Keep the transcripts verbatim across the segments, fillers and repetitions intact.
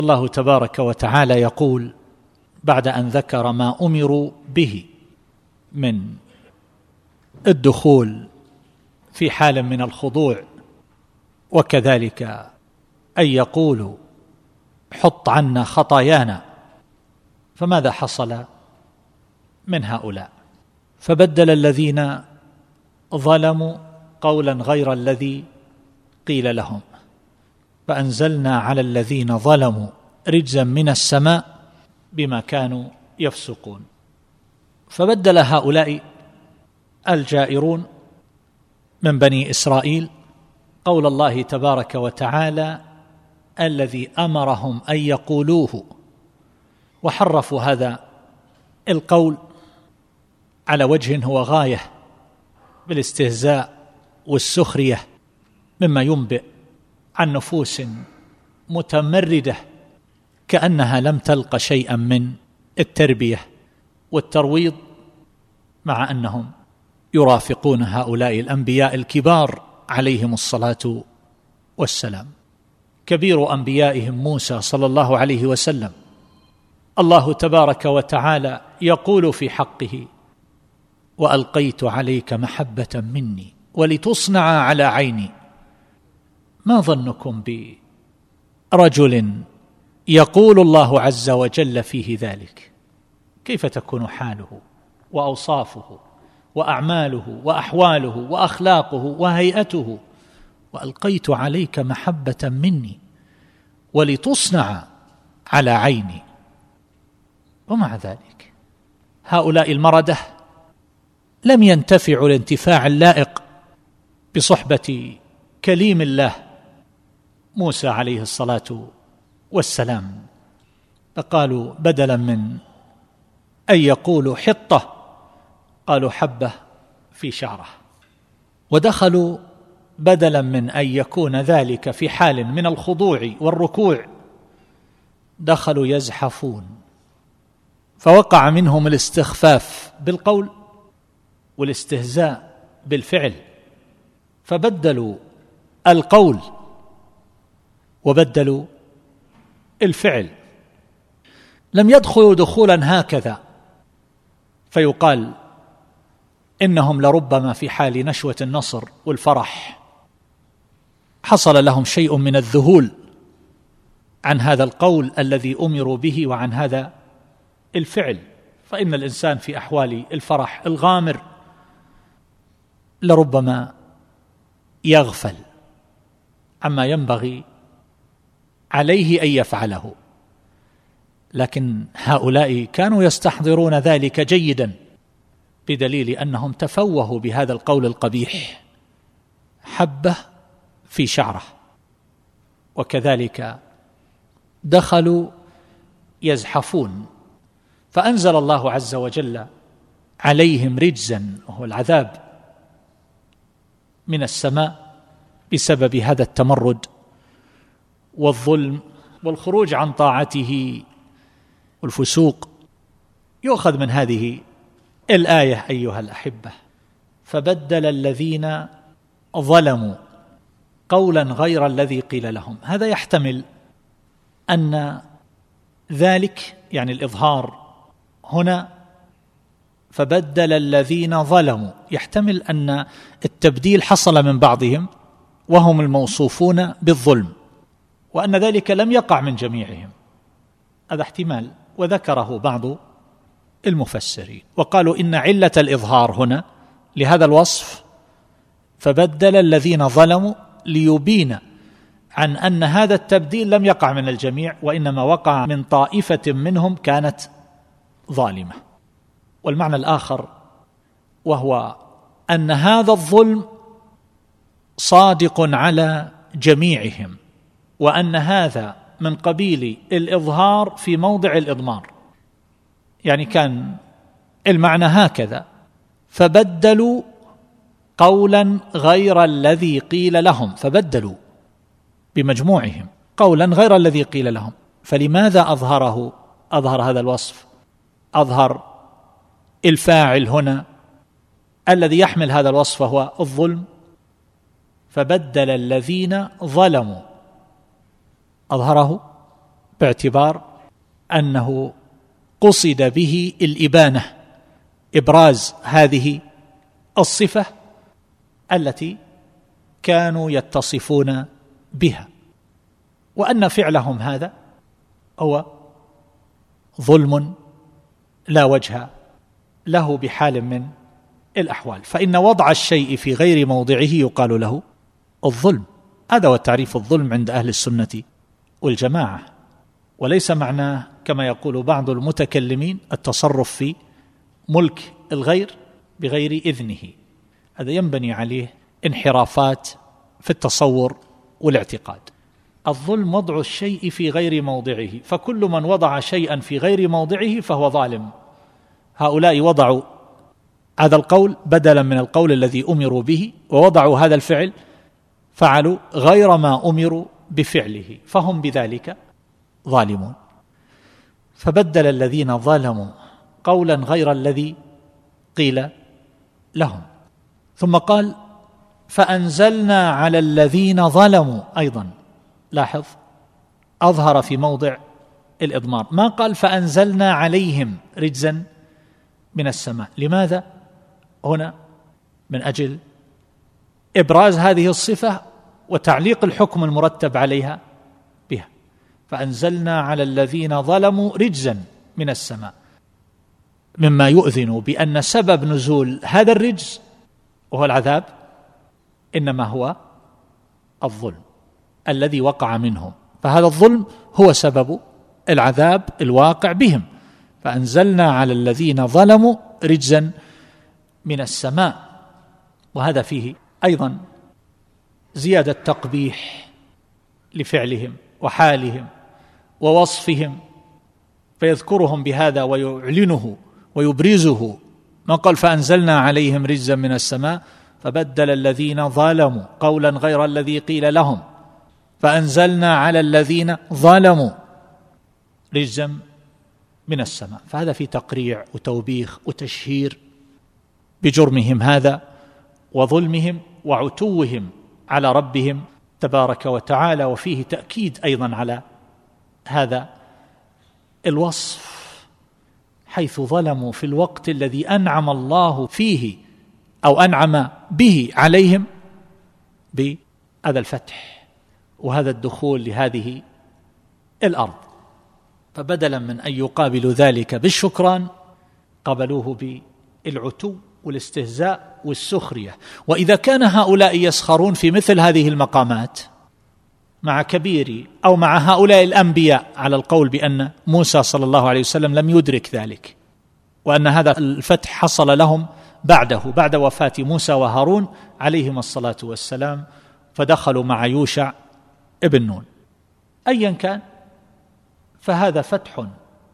الله تبارك وتعالى يقول بعد أن ذكر ما أمروا به من الدخول في حال من الخضوع، وكذلك أن يقولوا حط عنا خطايانا، فماذا حصل من هؤلاء؟ فبدل الذين ظلموا قولا غير الذي قيل لهم، فأنزلنا على الذين ظلموا رجزا من السماء بما كانوا يفسقون. فبدل هؤلاء الجائرون من بني إسرائيل قول الله تبارك وتعالى الذي أمرهم أن يقولوه، وحرفوا هذا القول على وجه هو غاية بالاستهزاء والسخرية، مما ينبئ عن نفوس متمردة كأنها لم تلق شيئا من التربية والترويض، مع أنهم يرافقون هؤلاء الأنبياء الكبار عليهم الصلاة والسلام. كبير أنبيائهم موسى صلى الله عليه وسلم الله تبارك وتعالى يقول في حقه وألقيت عليك محبة مني ولتصنع على عيني. ما ظنكم برجل يقول الله عز وجل فيه ذلك؟ كيف تكون حاله وأوصافه وأعماله وأحواله وأخلاقه وهيئته؟ وألقيت عليك محبة مني ولتصنع على عيني. ومع ذلك هؤلاء المردة لم ينتفعوا الانتفاع اللائق بصحبة كليم الله موسى عليه الصلاة والسلام، فقالوا بدلا من أن يقولوا حطة قالوا حبة في شعره، ودخلوا بدلا من أن يكون ذلك في حال من الخضوع والركوع دخلوا يزحفون، فوقع منهم الاستخفاف بالقول والاستهزاء بالفعل، فبدلوا القول وبدلوا الفعل. لم يدخلوا دخولا هكذا فيقال إنهم لربما في حال نشوة النصر والفرح حصل لهم شيء من الذهول عن هذا القول الذي أمروا به وعن هذا الفعل، فإن الإنسان في أحوال الفرح الغامر لربما يغفل عما ينبغي عليه أن يفعله، لكن هؤلاء كانوا يستحضرون ذلك جيدا بدليل أنهم تفوهوا بهذا القول القبيح حبة في شعره، وكذلك دخلوا يزحفون، فأنزل الله عز وجل عليهم رجزا وهو العذاب من السماء بسبب هذا التمرد والظلم والخروج عن طاعته والفسوق. يؤخذ من هذه الآية أيها الأحبة فبدل الذين ظلموا قولا غير الذي قيل لهم، هذا يحتمل أن ذلك يعني الإظهار هنا فبدل الذين ظلموا، يحتمل أن التبديل حصل من بعضهم وهم الموصوفون بالظلم، وأن ذلك لم يقع من جميعهم، هذا احتمال وذكره بعض المفسرين، وقالوا إن علة الإظهار هنا لهذا الوصف فبدل الذين ظلموا ليبين عن أن هذا التبديل لم يقع من الجميع وإنما وقع من طائفة منهم كانت ظالمة. والمعنى الآخر وهو أن هذا الظلم صادق على جميعهم، وأن هذا من قبيل الإظهار في موضع الإضمار، يعني كان المعنى هكذا فبدلوا قولا غير الذي قيل لهم، فبدلوا بمجموعهم قولا غير الذي قيل لهم. فلماذا أظهره أظهر هذا الوصف؟ أظهر الفاعل هنا الذي يحمل هذا الوصف هو الظلم، فبدل الذين ظلموا، أظهره باعتبار أنه قصد به الإبانة، إبراز هذه الصفة التي كانوا يتصفون بها، وأن فعلهم هذا هو ظلم لا وجه له بحال من الأحوال. فإن وضع الشيء في غير موضعه يقال له الظلم. هذا هو تعريف الظلم عند أهل السنة والجماعة، وليس معناه كما يقول بعض المتكلمين التصرف في ملك الغير بغير إذنه. هذا ينبني عليه انحرافات في التصور والاعتقاد. الظلم وضع الشيء في غير موضعه، فكل من وضع شيئا في غير موضعه فهو ظالم. هؤلاء وضعوا هذا القول بدلا من القول الذي أمروا به، ووضعوا هذا الفعل فعلوا غير ما أمروا بفعله، فهم بذلك ظالمون. فبدل الذين ظلموا قولا غير الذي قيل لهم. ثم قال فأنزلنا على الذين ظلموا أيضا. لاحظ، أظهر في موضع الإضمار، ما قال فأنزلنا عليهم رجزا من السماء. لماذا هنا؟ من أجل إبراز هذه الصفة وتعليق الحكم المرتب عليها بها. فأنزلنا على الذين ظلموا رجزا من السماء، مما يؤذن بأن سبب نزول هذا الرجز وهو العذاب إنما هو الظلم الذي وقع منهم، فهذا الظلم هو سبب العذاب الواقع بهم. فأنزلنا على الذين ظلموا رجزا من السماء. وهذا فيه أيضا زيادة تقبيح لفعلهم وحالهم ووصفهم، فيذكرهم بهذا ويعلنه ويبرزه. ما قال فأنزلنا عليهم رجزا من السماء فبدل الذين ظلموا قولا غير الذي قيل لهم فأنزلنا على الذين ظلموا رجزا من السماء. فهذا في تقريع وتوبيخ وتشهير بجرمهم هذا وظلمهم وعتوهم على ربهم تبارك وتعالى، وفيه تأكيد أيضا على هذا الوصف، حيث ظلموا في الوقت الذي أنعم الله فيه أو أنعم به عليهم بهذا الفتح وهذا الدخول لهذه الأرض. فبدلا من أن يقابلوا ذلك بالشكران قبلوه بالعتو والاستهزاء والسخرية. وإذا كان هؤلاء يسخرون في مثل هذه المقامات مع كبير أو مع هؤلاء الأنبياء، على القول بأن موسى صلى الله عليه وسلم لم يدرك ذلك، وأن هذا الفتح حصل لهم بعده بعد وفاة موسى وهارون عليهما الصلاة والسلام، فدخلوا مع يوشع ابن نون. أيا كان فهذا فتح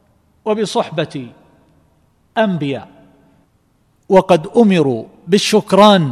وبصحبة أنبياء، وقد أمروا بالشكران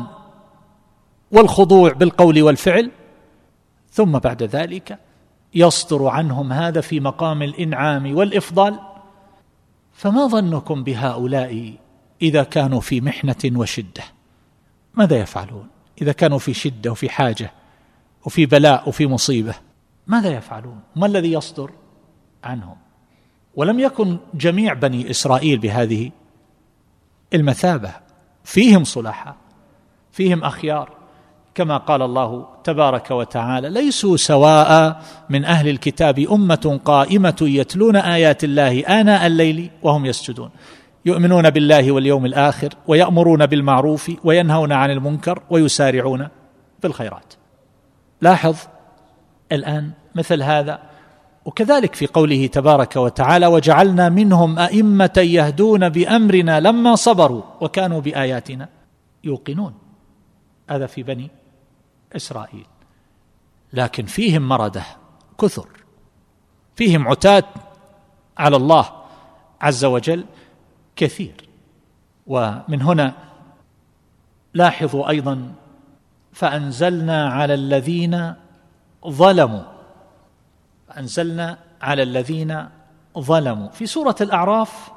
والخضوع بالقول والفعل، ثم بعد ذلك يصدر عنهم هذا في مقام الإنعام والإفضال. فما ظنكم بهؤلاء إذا كانوا في محنة وشدة؟ ماذا يفعلون إذا كانوا في شدة وفي حاجة وفي بلاء وفي مصيبة؟ ماذا يفعلون؟ ما الذي يصدر عنهم؟ ولم يكن جميع بني إسرائيل بهذه المثابة، فيهم صلحاء، فيهم أخيار، كما قال الله تبارك وتعالى ليسوا سواء من أهل الكتاب أمة قائمة يتلون آيات الله آناء الليل وهم يسجدون يؤمنون بالله واليوم الآخر ويأمرون بالمعروف وينهون عن المنكر ويسارعون في الخيرات. لاحظ الآن مثل هذا. وكذلك في قوله تبارك وتعالى وجعلنا منهم أئمة يهدون بأمرنا لما صبروا وكانوا بآياتنا يوقنون. هذا في بني إسرائيل، لكن فيهم مردة كثر، فيهم عتاة على الله عز وجل كثير. ومن هنا لاحظوا أيضا فأنزلنا على الذين ظلموا، فأنزلنا على الذين ظلموا. في سورة الأعراف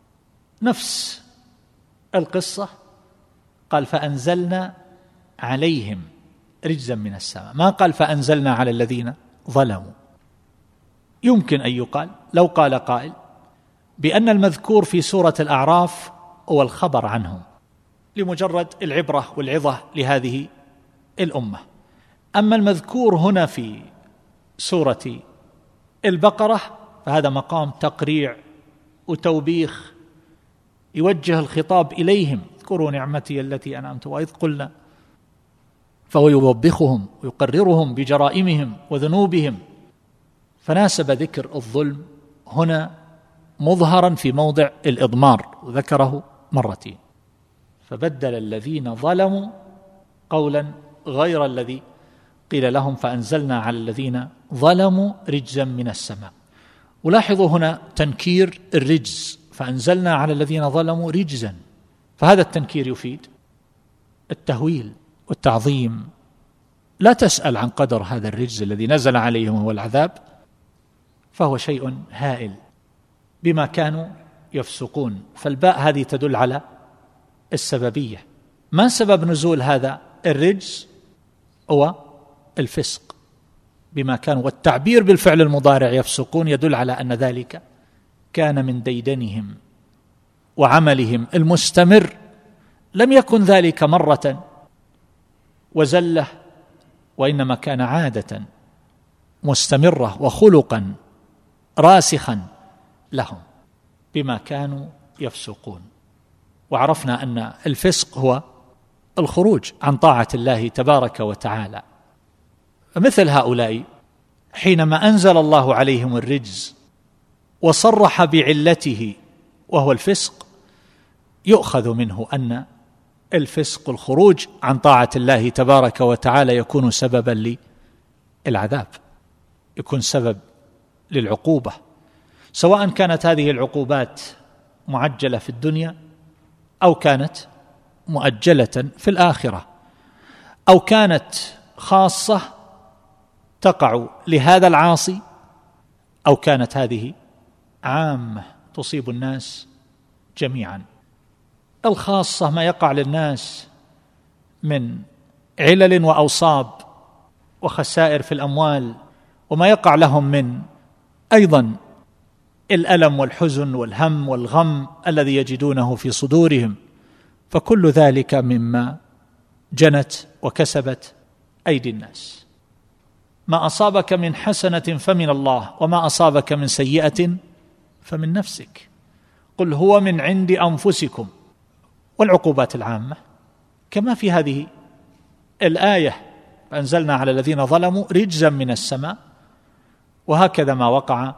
نفس القصة، قال فأنزلنا عليهم رجزا من السماء، ما قال فأنزلنا على الذين ظلموا. يمكن أن يقال لو قال قائل بأن المذكور في سورة الأعراف هو الخبر عنهم لمجرد العبرة والعظة لهذه الأمة، أما المذكور هنا في سورة البقرة فهذا مقام تقريع وتوبيخ، يوجه الخطاب إليهم: اذكروا نعمتي التي أنعمت وإذ قلنا، فهو يوبخهم ويقررهم بجرائمهم وذنوبهم، فناسب ذكر الظلم هنا مظهرا في موضع الإضمار وذكره مرتين، فبدل الذين ظلموا قولا غير الذي قيل لهم فأنزلنا على الذين ظلموا رجزا من السماء. ولاحظوا هنا تنكير الرجز، فأنزلنا على الذين ظلموا رجزا، فهذا التنكير يفيد التهويل والتعظيم. لا تسأل عن قدر هذا الرجز الذي نزل عليهم وهو العذاب، فهو شيء هائل بما كانوا يفسقون. فالباء هذه تدل على السببية. ما سبب نزول هذا الرجز؟ هو الفسق بما كانوا، والتعبير بالفعل المضارع يفسقون يدل على أن ذلك كان من ديدنهم وعملهم المستمر، لم يكن ذلك مرة وزلة، وإنما كان عادة مستمرة وخلقا راسخا لهم بما كانوا يفسقون. وعرفنا أن الفسق هو الخروج عن طاعة الله تبارك وتعالى. فمثل هؤلاء حينما أنزل الله عليهم الرجز وصرح بعلته وهو الفسق، يؤخذ منه أن الفسق الخروج عن طاعة الله تبارك وتعالى يكون سببا للعذاب، يكون سبب للعقوبة، سواء كانت هذه العقوبات معجلة في الدنيا أو كانت مؤجلة في الآخرة، أو كانت خاصة تقع لهذا العاصي، أو كانت هذه عامة تصيب الناس جميعا. الخاصة ما يقع للناس من علل وأوصاب وخسائر في الأموال، وما يقع لهم من أيضا الألم والحزن والهم والغم الذي يجدونه في صدورهم، فكل ذلك مما جنت وكسبت أيدي الناس. ما أصابك من حسنة فمن الله، وما أصابك من سيئة فمن نفسك، قل هو من عند أنفسكم. والعقوبات العامة كما في هذه الآية: فأنزلنا على الذين ظلموا رجزا من السماء، وهكذا ما وقع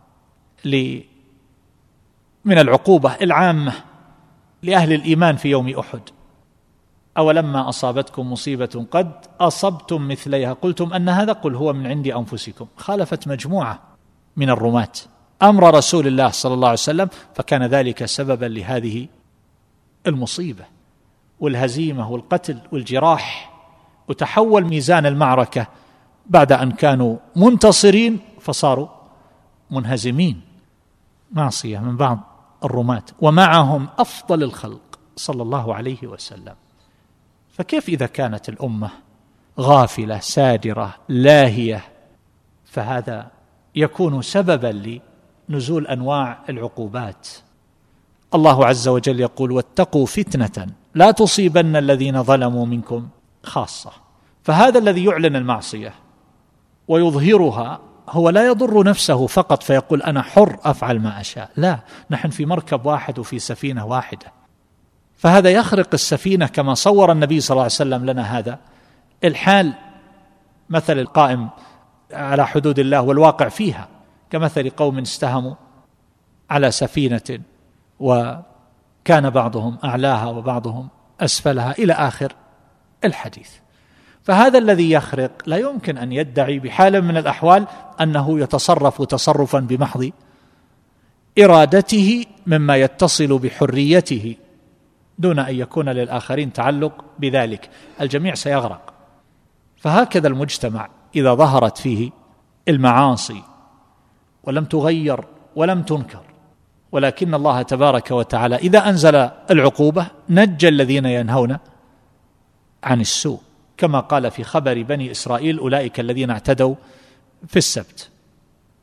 من العقوبة العامة لأهل الإيمان في يوم أحد: أولما أصابتكم مصيبة قد أصبتم مثليها قلتم أن هذا، قل هو من عند أنفسكم. خالفت مجموعة من الرماة أمر رسول الله صلى الله عليه وسلم، فكان ذلك سببا لهذه المصيبة والهزيمة والقتل والجراح، وتحول ميزان المعركة بعد أن كانوا منتصرين فصاروا منهزمين. معصية من بعض الرماة ومعهم أفضل الخلق صلى الله عليه وسلم. فكيف إذا كانت الأمة غافلة سادرة لاهية؟ فهذا يكون سببا لنزول أنواع العقوبات. الله عز وجل يقول: واتقوا فتنة لا تصيبن الذين ظلموا منكم خاصة. فهذا الذي يعلن المعصية ويظهرها هو لا يضر نفسه فقط فيقول أنا حر أفعل ما أشاء، لا، نحن في مركب واحد وفي سفينة واحدة، فهذا يخرق السفينة كما صور النبي صلى الله عليه وسلم لنا هذا الحال، مثل القائم على حدود الله والواقع فيها، كمثل قوم استهموا على سفينة وكان بعضهم أعلاها وبعضهم أسفلها إلى آخر الحديث. فهذا الذي يخرق لا يمكن أن يدعي بحال من الأحوال أنه يتصرف تصرفا بمحض إرادته مما يتصل بحريته دون أن يكون للآخرين تعلق بذلك، الجميع سيغرق. فهكذا المجتمع إذا ظهرت فيه المعاصي ولم تغير ولم تنكر، ولكن الله تبارك وتعالى إذا أنزل العقوبة نجى الذين ينهون عن السوء، كما قال في خبر بني إسرائيل: أولئك الذين اعتدوا في السبت.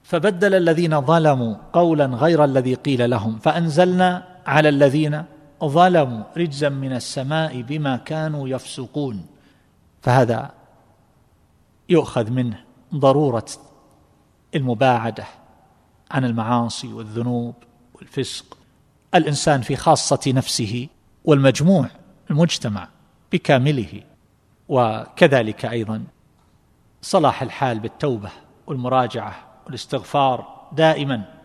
فبدل الذين ظلموا قولا غير الذي قيل لهم فأنزلنا على الذين ظلموا رجزا من السماء بما كانوا يفسقون. فهذا يؤخذ منه ضرورة المباعدة عن المعاصي والذنوب والفسق، الإنسان في خاصة نفسه والمجموع المجتمع بكامله، وكذلك أيضا صلاح الحال بالتوبة والمراجعة والاستغفار دائما